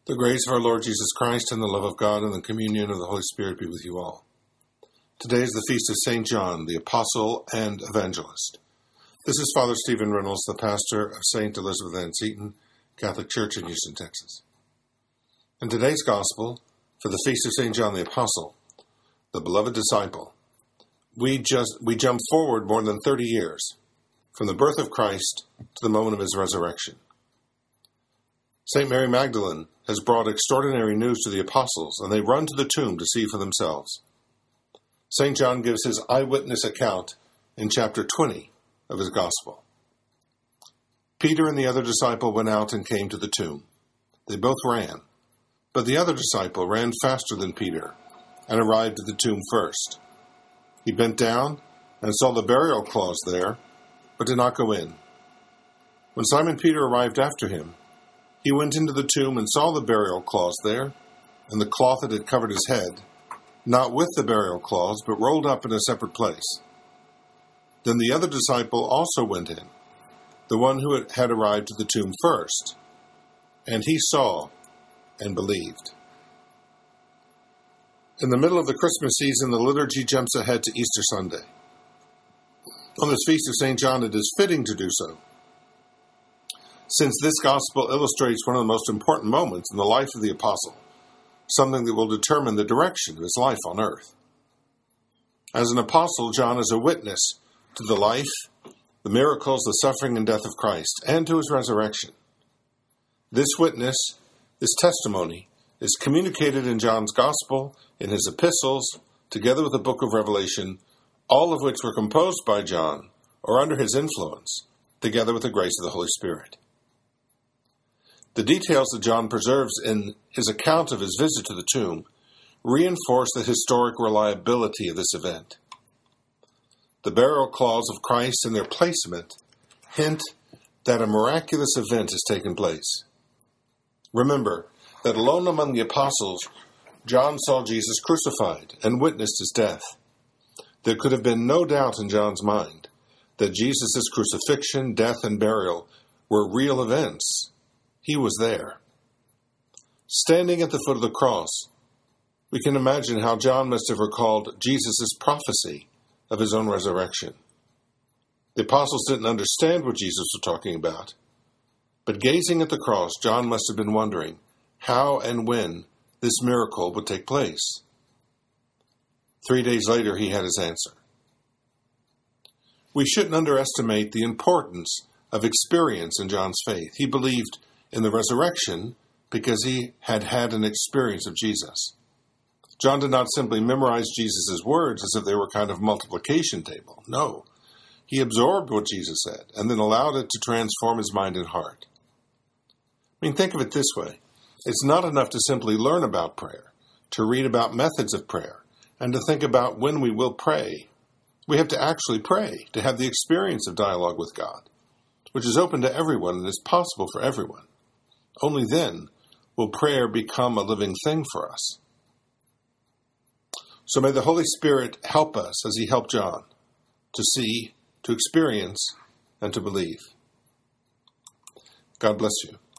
The grace of our Lord Jesus Christ and the love of God and the communion of the Holy Spirit be with you all. Today is the feast of St. John, the Apostle and Evangelist. This is Father Stephen Reynolds, the pastor of St. Elizabeth Ann Seton Catholic Church in Houston, Texas. In today's Gospel, for the feast of St. John the Apostle, the beloved disciple, we jump forward more than 30 years, from the birth of Christ to the moment of his resurrection. St. Mary Magdalene has brought extraordinary news to the apostles, and they run to the tomb to see for themselves. St. John gives his eyewitness account in chapter 20 of his Gospel. Peter and the other disciple went out and came to the tomb. They both ran, but the other disciple ran faster than Peter and arrived at the tomb first. He bent down and saw the burial cloths there, but did not go in. When Simon Peter arrived after him, he went into the tomb and saw the burial cloths there, and the cloth that had covered his head, not with the burial cloths, but rolled up in a separate place. Then the other disciple also went in, the one who had arrived at the tomb first, and he saw and believed. In the middle of the Christmas season, the liturgy jumps ahead to Easter Sunday. On this feast of St. John, it is fitting to do so, since this gospel illustrates one of the most important moments in the life of the apostle, something that will determine the direction of his life on earth. As an apostle, John is a witness to the life, the miracles, the suffering and death of Christ, and to his resurrection. This witness, this testimony, is communicated in John's gospel, in his epistles, together with the book of Revelation, all of which were composed by John, or under his influence, together with the grace of the Holy Spirit. The details that John preserves in his account of his visit to the tomb reinforce the historic reliability of this event. The burial cloths of Christ and their placement hint that a miraculous event has taken place. Remember that alone among the apostles, John saw Jesus crucified and witnessed his death. There could have been no doubt in John's mind that Jesus' crucifixion, death, and burial were real events. He was there. Standing at the foot of the cross, we can imagine how John must have recalled Jesus' prophecy of his own resurrection. The apostles didn't understand what Jesus was talking about, but gazing at the cross, John must have been wondering how and when this miracle would take place. 3 days later, he had his answer. We shouldn't underestimate the importance of experience in John's faith. He believed in the resurrection because he had had an experience of Jesus. John did not simply memorize Jesus' words as if they were kind of multiplication table. No, he absorbed what Jesus said and then allowed it to transform his mind and heart. Think of it this way. It's not enough to simply learn about prayer, to read about methods of prayer, and to think about when we will pray. We have to actually pray, to have the experience of dialogue with God, which is open to everyone and is possible for everyone. Only then will prayer become a living thing for us. So may the Holy Spirit help us as he helped John to see, to experience, and to believe. God bless you.